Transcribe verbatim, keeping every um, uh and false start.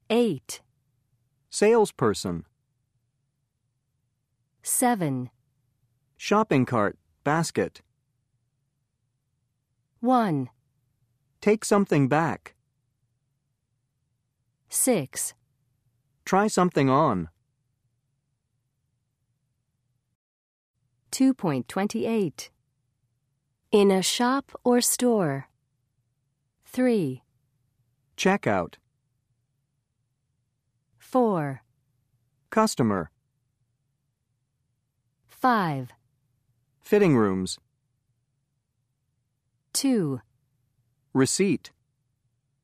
eight. Salesperson. seven. Shopping cart, basket. one. Take something back. six. Try something on. two point two eight. In a shop or store. three. Checkout. four. Customer. five. Fitting rooms. two. Receipt.